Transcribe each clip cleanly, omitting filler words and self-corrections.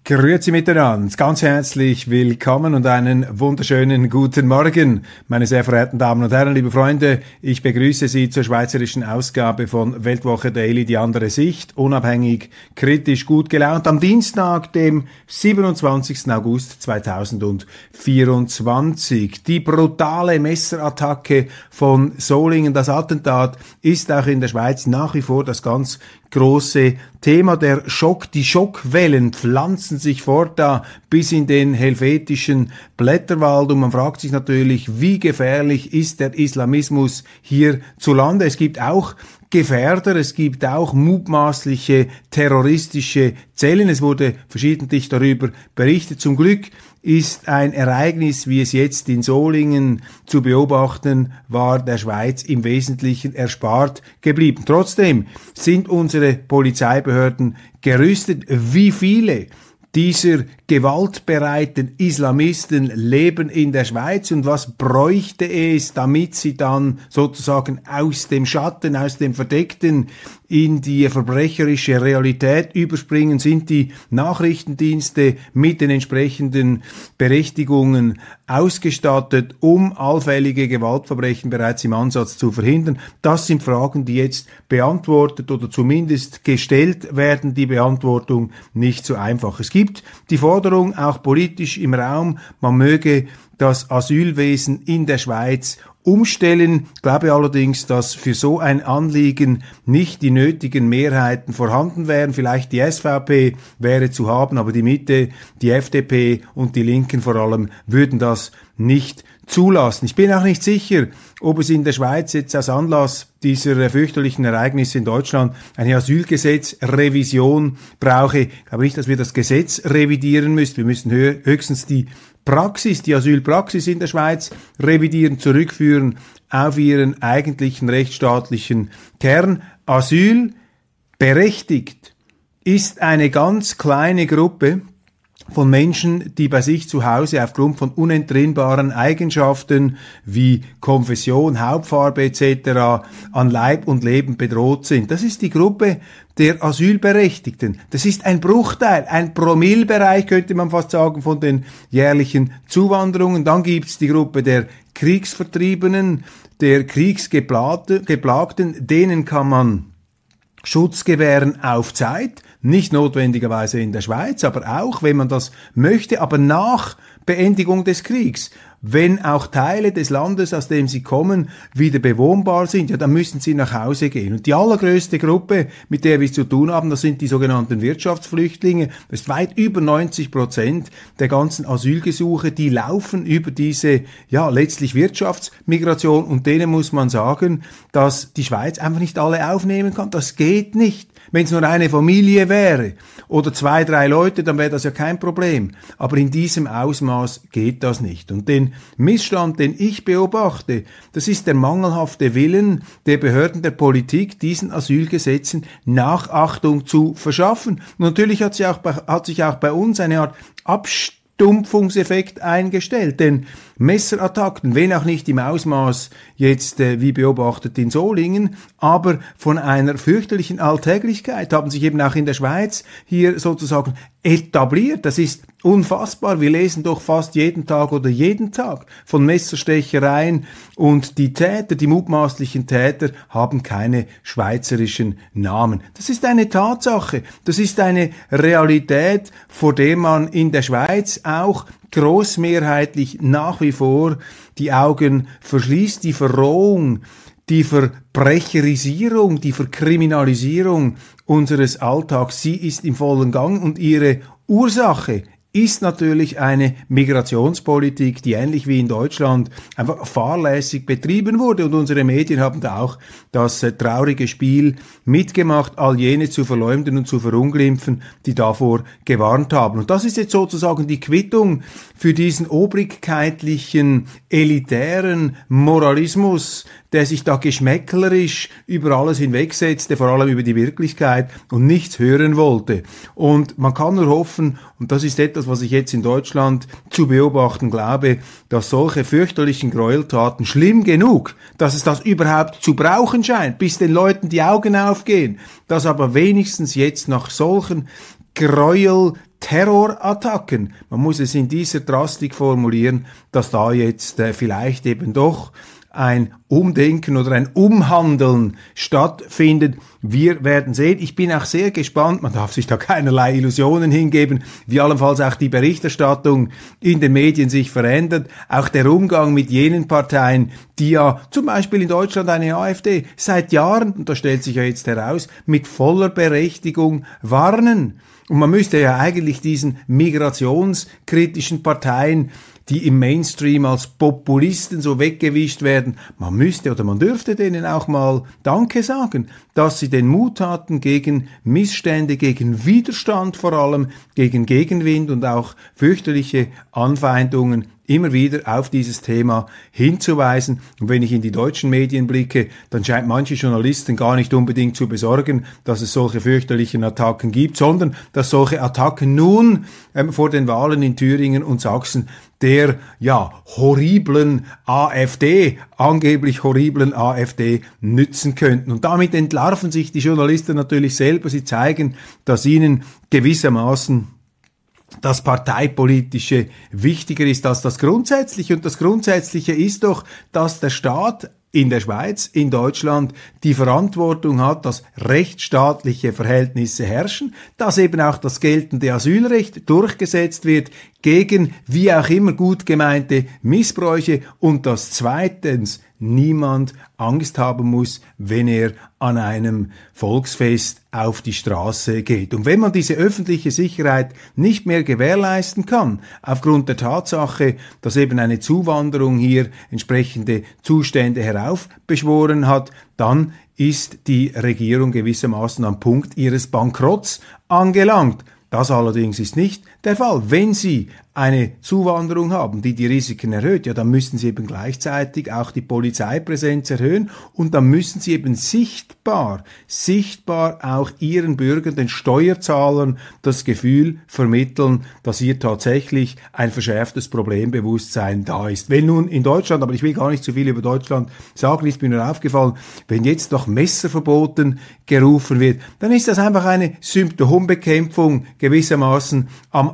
Grüezi miteinander, ganz herzlich willkommen und einen wunderschönen guten Morgen, meine sehr verehrten Damen und Herren, liebe Freunde. Ich begrüße Sie zur schweizerischen Ausgabe von Weltwoche Daily, die andere Sicht, unabhängig, kritisch, gut gelaunt, am Dienstag, dem 27. August 2024. Die brutale Messerattacke von Solingen, das Attentat, ist auch in der Schweiz nach wie vor das ganz große Thema. Der Schock, die Schockwellen pflanzen sich fort da bis in den helvetischen Blätterwald und man fragt sich natürlich, wie gefährlich ist der Islamismus hierzulande? Es gibt auch Gefährder, es gibt auch mutmaßliche terroristische Zellen. Es wurde verschiedentlich darüber berichtet. Zum Glück ist ein Ereignis, wie es jetzt in Solingen zu beobachten war, der Schweiz im Wesentlichen erspart geblieben. Trotzdem sind unsere Polizeibehörden gerüstet. Wie viele dieser gewaltbereiten Islamisten leben in der Schweiz und was bräuchte es, damit sie dann sozusagen aus dem Schatten, aus dem Verdeckten in die verbrecherische Realität überspringen? Sind die Nachrichtendienste mit den entsprechenden Berechtigungen ausgestattet, um allfällige Gewaltverbrechen bereits im Ansatz zu verhindern? Das sind Fragen, die jetzt beantwortet oder zumindest gestellt werden. Die Beantwortung nicht so einfach. Es gibt die Forderung, auch politisch im Raum, man möge das Asylwesen in der Schweiz umstellen. Ich glaube allerdings, dass für so ein Anliegen nicht die nötigen Mehrheiten vorhanden wären. Vielleicht die SVP wäre zu haben, aber die Mitte, die FDP und die Linken vor allem würden das nicht zulassen. Ich bin auch nicht sicher, ob es in der Schweiz jetzt als Anlass dieser fürchterlichen Ereignisse in Deutschland eine Asylgesetzrevision brauche. Ich glaube nicht, dass wir das Gesetz revidieren müssen. Wir müssen höchstens die Praxis, die Asylpraxis in der Schweiz revidieren, zurückführen auf ihren eigentlichen rechtsstaatlichen Kern. Asyl berechtigt ist eine ganz kleine Gruppe von Menschen, die bei sich zu Hause aufgrund von unentrinnbaren Eigenschaften wie Konfession, Hautfarbe etc. an Leib und Leben bedroht sind. Das ist die Gruppe der Asylberechtigten. Das ist ein Bruchteil, ein Promillebereich, könnte man fast sagen, von den jährlichen Zuwanderungen. Dann gibt's die Gruppe der Kriegsvertriebenen, der Kriegsgeplagten, denen kann man Schutz gewähren auf Zeit, nicht notwendigerweise in der Schweiz, aber auch, wenn man das möchte, aber nach Beendigung des Kriegs. Wenn auch Teile des Landes, aus dem sie kommen, wieder bewohnbar sind, ja, dann müssen sie nach Hause gehen. Und die allergrößte Gruppe, mit der wir zu tun haben, das sind die sogenannten Wirtschaftsflüchtlinge. Das ist weit über 90% der ganzen Asylgesuche, die laufen über diese, ja, letztlich Wirtschaftsmigration. Und denen muss man sagen, dass die Schweiz einfach nicht alle aufnehmen kann. Das geht nicht. Wenn es nur eine Familie wäre oder 2, 3 Leute, dann wäre das ja kein Problem. Aber in diesem Ausmaß geht das nicht. Und den Missstand, den ich beobachte, das ist der mangelhafte Willen der Behörden der Politik, diesen Asylgesetzen Nachachtung zu verschaffen. Und natürlich hat sich auch bei uns eine Art Abstumpfungseffekt eingestellt, denn Messerattacken, wenn auch nicht im Ausmaß jetzt wie beobachtet in Solingen, aber von einer fürchterlichen Alltäglichkeit haben sich eben auch in der Schweiz hier sozusagen etabliert. Das ist unfassbar. Wir lesen doch fast jeden Tag oder jeden Tag von Messerstechereien und die Täter, die mutmaßlichen Täter, haben keine schweizerischen Namen. Das ist eine Tatsache. Das ist eine Realität, vor der man in der Schweiz auch großmehrheitlich nach wie vor die Augen verschließt. Die Verrohung, die Verbrecherisierung, die Verkriminalisierung unseres Alltags, sie ist im vollen Gang und ihre Ursache ist natürlich eine Migrationspolitik, die ähnlich wie in Deutschland einfach fahrlässig betrieben wurde. Und unsere Medien haben da auch das traurige Spiel mitgemacht, all jene zu verleumden und zu verunglimpfen, die davor gewarnt haben. Und das ist jetzt sozusagen die Quittung für diesen obrigkeitlichen, elitären Moralismus, der sich da geschmäcklerisch über alles hinwegsetzte, vor allem über die Wirklichkeit und nichts hören wollte. Und man kann nur hoffen, und das ist etwas, was ich jetzt in Deutschland zu beobachten glaube, dass solche fürchterlichen Gräueltaten schlimm genug, dass es das überhaupt zu brauchen scheint, bis den Leuten die Augen aufgehen, dass aber wenigstens jetzt nach solchen Gräuel, Terrorattacken. Man muss es in dieser Drastik formulieren, dass da jetzt vielleicht eben doch ein Umdenken oder ein Umhandeln stattfindet. Wir werden sehen. Ich bin auch sehr gespannt, man darf sich da keinerlei Illusionen hingeben, wie allenfalls auch die Berichterstattung in den Medien sich verändert. Auch der Umgang mit jenen Parteien, die ja zum Beispiel in Deutschland eine AfD seit Jahren, und das stellt sich ja jetzt heraus, mit voller Berechtigung warnen. Und man müsste ja eigentlich diesen migrationskritischen Parteien, die im Mainstream als Populisten so weggewischt werden, man müsste oder man dürfte denen auch mal Danke sagen, dass sie den Mut hatten, gegen Missstände, gegen Widerstand vor allem, gegen Gegenwind und auch fürchterliche Anfeindungen immer wieder auf dieses Thema hinzuweisen. Und wenn ich in die deutschen Medien blicke, dann scheint manche Journalisten gar nicht unbedingt zu besorgen, dass es solche fürchterlichen Attacken gibt, sondern dass solche Attacken nun vor den Wahlen in Thüringen und Sachsen der horriblen AfD, angeblich horriblen AfD, nützen könnten. Und damit entlarven sich die Journalisten natürlich selber. Sie zeigen, dass ihnen gewissermaßen das Parteipolitische wichtiger ist als das Grundsätzliche. Und das Grundsätzliche ist doch, dass der Staat in der Schweiz, in Deutschland die Verantwortung hat, dass rechtsstaatliche Verhältnisse herrschen, dass eben auch das geltende Asylrecht durchgesetzt wird gegen wie auch immer gut gemeinte Missbräuche und dass zweitens niemand Angst haben muss, wenn er an einem Volksfest auf die Straße geht. Und wenn man diese öffentliche Sicherheit nicht mehr gewährleisten kann, aufgrund der Tatsache, dass eben eine Zuwanderung hier entsprechende Zustände heraufbeschworen hat, dann ist die Regierung gewissermaßen am Punkt ihres Bankrotts angelangt. Das allerdings ist nicht der Fall. Wenn Sie eine Zuwanderung haben, die Risiken erhöht, ja, dann müssen Sie eben gleichzeitig auch die Polizeipräsenz erhöhen und dann müssen Sie eben sichtbar auch Ihren Bürgern, den Steuerzahlern, das Gefühl vermitteln, dass hier tatsächlich ein verschärftes Problembewusstsein da ist. Wenn nun in Deutschland, aber ich will gar nicht zu viel über Deutschland sagen, ist mir nur aufgefallen, wenn jetzt noch Messerverboten gerufen wird, dann ist das einfach eine Symptombekämpfung gewissermaßen am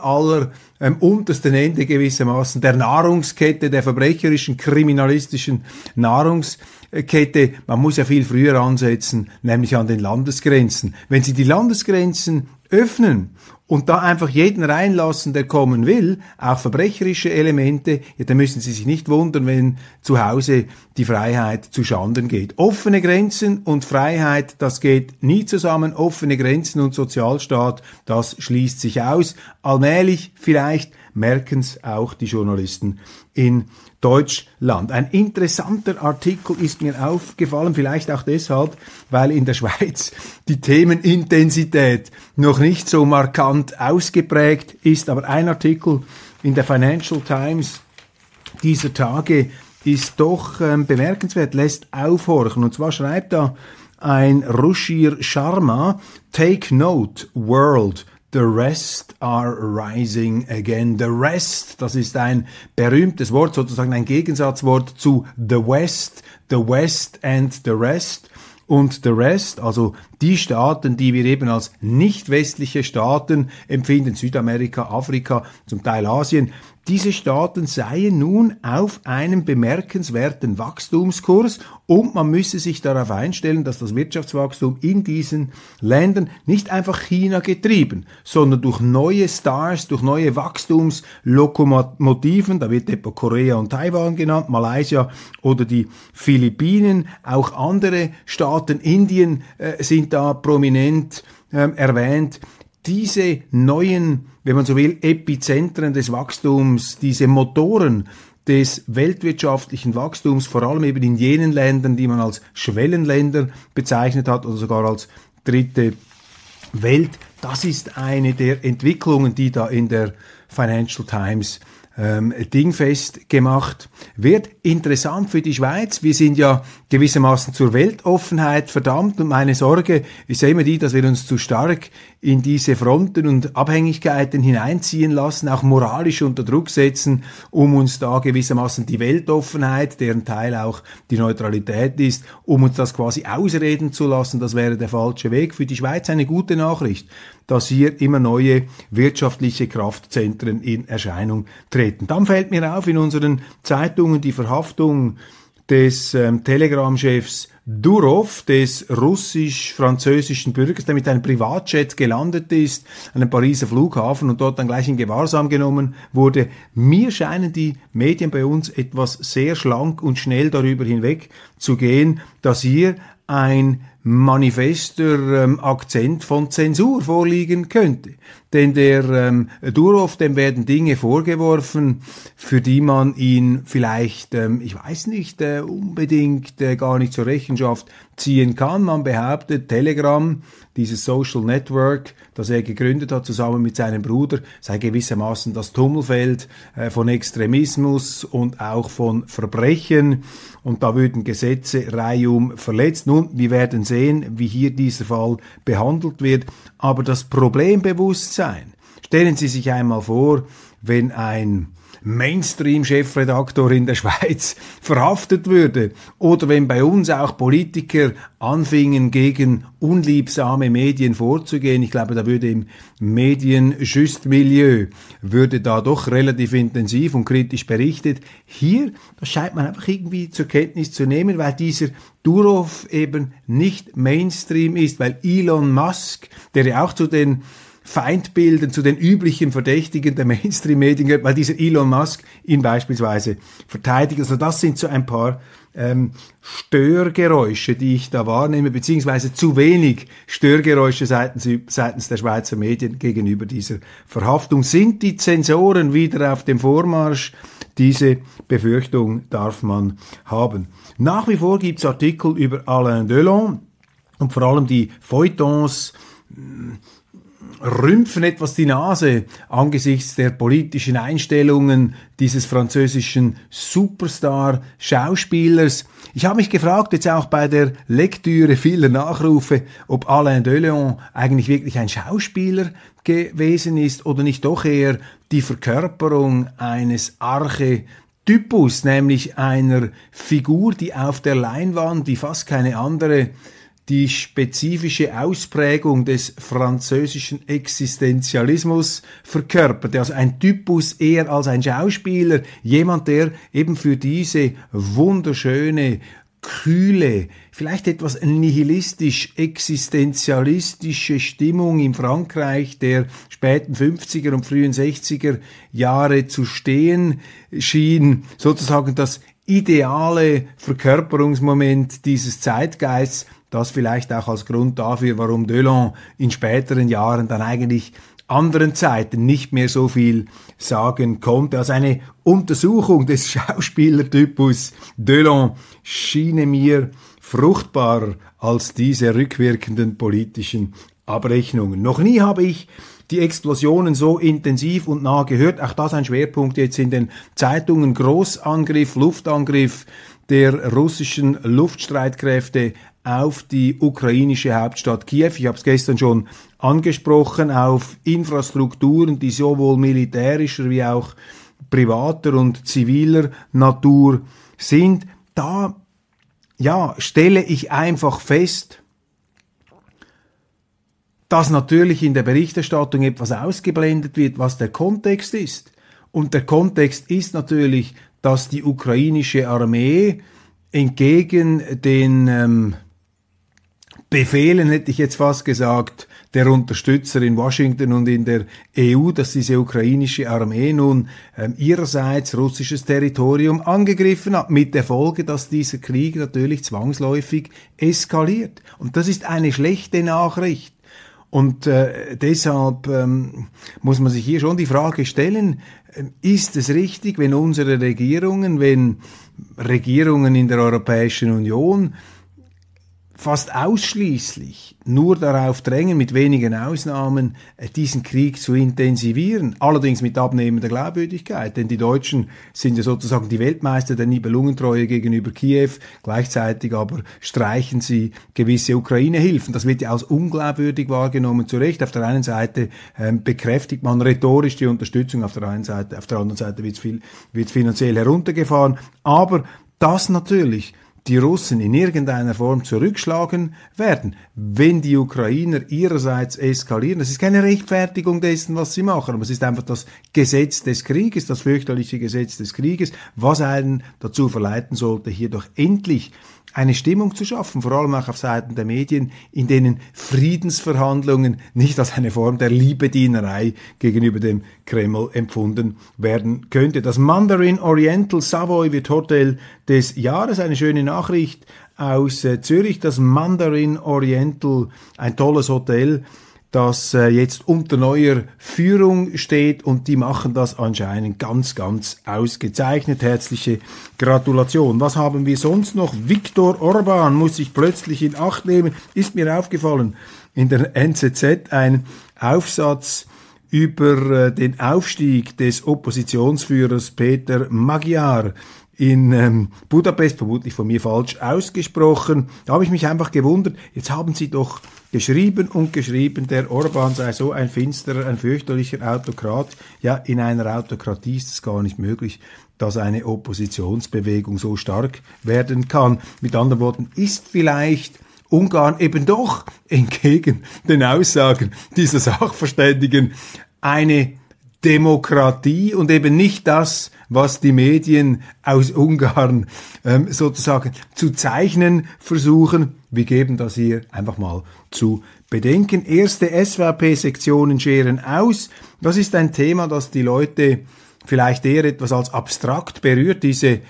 untersten Ende gewissermaßen der Nahrungskette, der verbrecherischen, kriminalistischen Nahrungskette. Man muss ja viel früher ansetzen, nämlich an den Landesgrenzen. Wenn Sie die Landesgrenzen öffnen und da einfach jeden reinlassen, der kommen will, auch verbrecherische Elemente, ja, dann müssen Sie sich nicht wundern, wenn zu Hause die Freiheit zu Schanden geht. Offene Grenzen und Freiheit, das geht nie zusammen. Offene Grenzen und Sozialstaat, das schließt sich aus. Allmählich vielleicht merken es auch die Journalisten in Deutschland. Ein interessanter Artikel ist mir aufgefallen, vielleicht auch deshalb, weil in der Schweiz die Themenintensität noch nicht so markant ausgeprägt ist. Aber ein Artikel in der Financial Times dieser Tage ist doch bemerkenswert, lässt aufhorchen. Und zwar schreibt da ein Ruchir Sharma, "Take note, world. The rest are rising again." The rest, das ist ein berühmtes Wort, sozusagen ein Gegensatzwort zu the West and the rest. Und the rest, also die Staaten, die wir eben als nicht westliche Staaten empfinden, Südamerika, Afrika, zum Teil Asien, diese Staaten seien nun auf einem bemerkenswerten Wachstumskurs und man müsse sich darauf einstellen, dass das Wirtschaftswachstum in diesen Ländern nicht einfach China getrieben, sondern durch neue Stars, durch neue Wachstumslokomotiven, da wird etwa Korea und Taiwan genannt, Malaysia oder die Philippinen, auch andere Staaten, Indien sind da prominent erwähnt. Diese neuen, wenn man so will, Epizentren des Wachstums, diese Motoren des weltwirtschaftlichen Wachstums, vor allem eben in jenen Ländern, die man als Schwellenländer bezeichnet hat oder sogar als dritte Welt, das ist eine der Entwicklungen, die da in der Financial Times dingfest gemacht wird. Interessant für die Schweiz. Wir sind ja gewissermaßen zur Weltoffenheit verdammt und meine Sorge ist ja immer die, dass wir uns zu stark in diese Fronten und Abhängigkeiten hineinziehen lassen, auch moralisch unter Druck setzen, um uns da gewissermaßen die Weltoffenheit, deren Teil auch die Neutralität ist, um uns das quasi ausreden zu lassen. Das wäre der falsche Weg. Für die Schweiz eine gute Nachricht. dass hier immer neue wirtschaftliche Kraftzentren in Erscheinung treten. Dann fällt mir auf in unseren Zeitungen die Verhaftung des Telegram-Chefs Durov, des russisch-französischen Bürgers, der mit einem Privatjet gelandet ist, an einem Pariser Flughafen und dort dann gleich in Gewahrsam genommen wurde. Mir scheinen die Medien bei uns etwas sehr schlank und schnell darüber hinweg zu gehen, dass hier ein manifester Akzent von Zensur vorliegen könnte. Denn der Durov, dem werden Dinge vorgeworfen, für die man ihn vielleicht, ich weiß nicht, unbedingt gar nicht zur Rechenschaft ziehen kann. Man behauptet, Telegram, dieses Social Network, das er gegründet hat, zusammen mit seinem Bruder, sei gewissermaßen das Tummelfeld von Extremismus und auch von Verbrechen. Und da würden Gesetze reihum verletzt. Nun, wir werden sehen, wie hier dieser Fall behandelt wird. Aber das Problembewusstsein, stellen Sie sich einmal vor, wenn ein Mainstream-Chefredaktor in der Schweiz verhaftet würde oder wenn bei uns auch Politiker anfingen, gegen unliebsame Medien vorzugehen. Ich glaube, da würde im Medien-Just-Milieu würde da doch relativ intensiv und kritisch berichtet. Hier, das scheint man einfach irgendwie zur Kenntnis zu nehmen, weil dieser Durov eben nicht Mainstream ist, weil Elon Musk, der ja auch zu den Feindbildern, zu den üblichen Verdächtigen der Mainstream-Medien gehört, weil dieser Elon Musk ihn beispielsweise verteidigt. Also das sind so ein paar Störgeräusche, die ich da wahrnehme, beziehungsweise zu wenig Störgeräusche seitens der Schweizer Medien gegenüber dieser Verhaftung. Sind die Zensoren wieder auf dem Vormarsch? Diese Befürchtung darf man haben. Nach wie vor gibt es Artikel über Alain Delon und vor allem die Feuilletons rümpfen etwas die Nase angesichts der politischen Einstellungen dieses französischen Superstar-Schauspielers. Ich habe mich gefragt, jetzt auch bei der Lektüre vieler Nachrufe, ob Alain Delon eigentlich wirklich ein Schauspieler gewesen ist oder nicht doch eher die Verkörperung eines Archetypus, nämlich einer Figur, die auf der Leinwand, die fast keine andere, die spezifische Ausprägung des französischen Existenzialismus verkörperte. Also ein Typus eher als ein Schauspieler, jemand, der eben für diese wunderschöne, kühle, vielleicht etwas nihilistisch-existenzialistische Stimmung in Frankreich der späten 50er und frühen 60er Jahre zu stehen schien, sozusagen das ideale Verkörperungsmoment dieses Zeitgeists, das vielleicht auch als Grund dafür, warum Delon in späteren Jahren dann eigentlich anderen Zeiten nicht mehr so viel sagen konnte. Also eine Untersuchung des Schauspielertypus Delon schien mir fruchtbarer als diese rückwirkenden politischen Abrechnungen. Noch nie habe ich die Explosionen so intensiv und nah gehört. Auch das ein Schwerpunkt jetzt in den Zeitungen. Großangriff, Luftangriff der russischen Luftstreitkräfte auf die ukrainische Hauptstadt Kiew. Ich habe es gestern schon angesprochen, auf Infrastrukturen, die sowohl militärischer wie auch privater und ziviler Natur sind. Da stelle ich einfach fest, dass natürlich in der Berichterstattung etwas ausgeblendet wird, was der Kontext ist. Und der Kontext ist natürlich, dass die ukrainische Armee entgegen den Befehlen, hätte ich jetzt fast gesagt, der Unterstützer in Washington und in der EU, dass diese ukrainische Armee nun ihrerseits russisches Territorium angegriffen hat, mit der Folge, dass dieser Krieg natürlich zwangsläufig eskaliert. Und das ist eine schlechte Nachricht. Und deshalb muss man sich hier schon die Frage stellen, ist es richtig, wenn unsere Regierungen, wenn Regierungen in der Europäischen Union fast ausschließlich nur darauf drängen, mit wenigen Ausnahmen, diesen Krieg zu intensivieren. Allerdings mit abnehmender Glaubwürdigkeit, denn die Deutschen sind ja sozusagen die Weltmeister der Nibelungentreue gegenüber Kiew, gleichzeitig aber streichen sie gewisse Ukraine-Hilfen. Das wird ja als unglaubwürdig wahrgenommen, zu Recht. Auf der einen Seite bekräftigt man rhetorisch die Unterstützung, auf der anderen Seite wird es finanziell heruntergefahren. Aber dass natürlich die Russen in irgendeiner Form zurückschlagen werden, wenn die Ukrainer ihrerseits eskalieren. Das ist keine Rechtfertigung dessen, was sie machen, aber es ist einfach das Gesetz des Krieges, das fürchterliche Gesetz des Krieges, was einen dazu verleiten sollte, hier doch endlich eine Stimmung zu schaffen, vor allem auch auf Seiten der Medien, in denen Friedensverhandlungen nicht als eine Form der Liebedienerei gegenüber dem Kreml empfunden werden könnte. Das Mandarin Oriental Savoy wird Hotel des Jahres, eine schöne Nachricht aus Zürich. Das Mandarin Oriental, ein tolles Hotel, das jetzt unter neuer Führung steht, und die machen das anscheinend ganz, ganz ausgezeichnet. Herzliche Gratulation. Was haben wir sonst noch? Viktor Orban muss sich plötzlich in Acht nehmen. Ist mir aufgefallen, in der NZZ ein Aufsatz über den Aufstieg des Oppositionsführers Peter Magyar in Budapest, vermutlich von mir falsch ausgesprochen. Da habe ich mich einfach gewundert, jetzt haben Sie doch geschrieben und geschrieben, der Orban sei so ein finsterer, ein fürchterlicher Autokrat. Ja, in einer Autokratie ist es gar nicht möglich, dass eine Oppositionsbewegung so stark werden kann. Mit anderen Worten, ist vielleicht Ungarn eben doch entgegen den Aussagen dieser Sachverständigen eine Demokratie und eben nicht das, was die Medien aus Ungarn sozusagen zu zeichnen versuchen. Wir geben das hier einfach mal zu bedenken. Erste SVP-Sektionen scheren aus. Das ist ein Thema, das die Leute vielleicht eher etwas als abstrakt berührt. Diese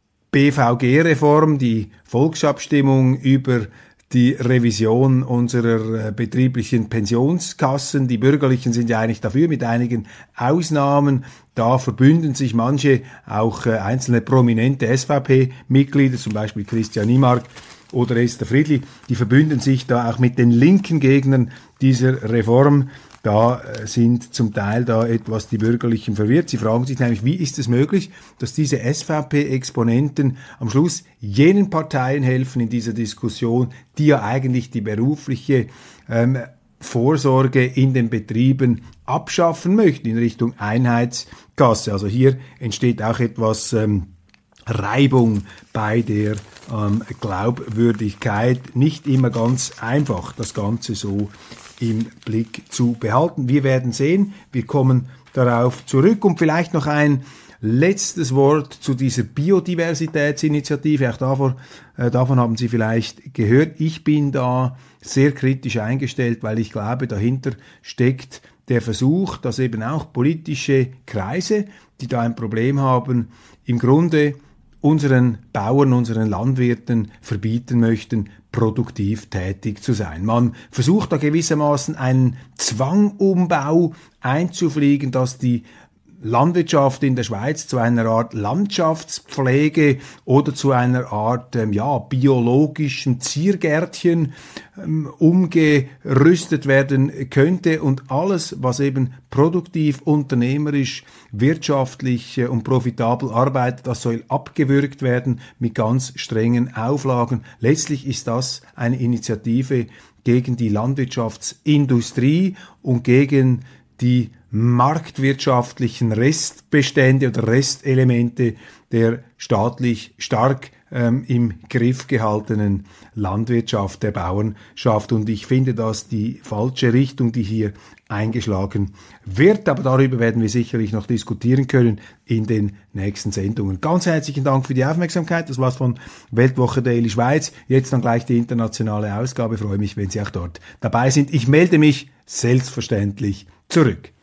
BVG-Reform, die Volksabstimmung über die Revision unserer betrieblichen Pensionskassen. Die Bürgerlichen sind ja eigentlich dafür, mit einigen Ausnahmen. Da verbünden sich manche, auch einzelne prominente SVP-Mitglieder, zum Beispiel Christian Niemark oder Esther Friedli, die verbünden sich da auch mit den linken Gegnern dieser Reform. Da sind zum Teil da etwas die Bürgerlichen verwirrt. Sie fragen sich nämlich, wie ist es möglich, dass diese SVP-Exponenten am Schluss jenen Parteien helfen in dieser Diskussion, die ja eigentlich die berufliche Vorsorge in den Betrieben abschaffen möchten in Richtung Einheitskasse. Also hier entsteht auch etwas Reibung bei der Glaubwürdigkeit. Nicht immer ganz einfach, das Ganze so im Blick zu behalten. Wir werden sehen, wir kommen darauf zurück. Und vielleicht noch ein letztes Wort zu dieser Biodiversitätsinitiative. Auch davon haben Sie vielleicht gehört. Ich bin da sehr kritisch eingestellt, weil ich glaube, dahinter steckt der Versuch, dass eben auch politische Kreise, die da ein Problem haben, im Grunde unseren Bauern, unseren Landwirten verbieten möchten, produktiv tätig zu sein. Man versucht da gewissermaßen einen Zwangumbau einzufliegen, dass die Landwirtschaft in der Schweiz zu einer Art Landschaftspflege oder zu einer Art biologischen Ziergärtchen umgerüstet werden könnte, und alles, was eben produktiv, unternehmerisch, wirtschaftlich und profitabel arbeitet, das soll abgewürgt werden mit ganz strengen Auflagen. Letztlich ist das eine Initiative gegen die Landwirtschaftsindustrie und gegen die marktwirtschaftlichen Restbestände oder Restelemente der staatlich stark im Griff gehaltenen Landwirtschaft, der Bauernschaft. Und ich finde das die falsche Richtung, die hier eingeschlagen wird. Aber darüber werden wir sicherlich noch diskutieren können in den nächsten Sendungen. Ganz herzlichen Dank für die Aufmerksamkeit. Das war's von Weltwoche Daily Schweiz. Jetzt dann gleich die internationale Ausgabe. Ich freue mich, wenn Sie auch dort dabei sind. Ich melde mich selbstverständlich zurück.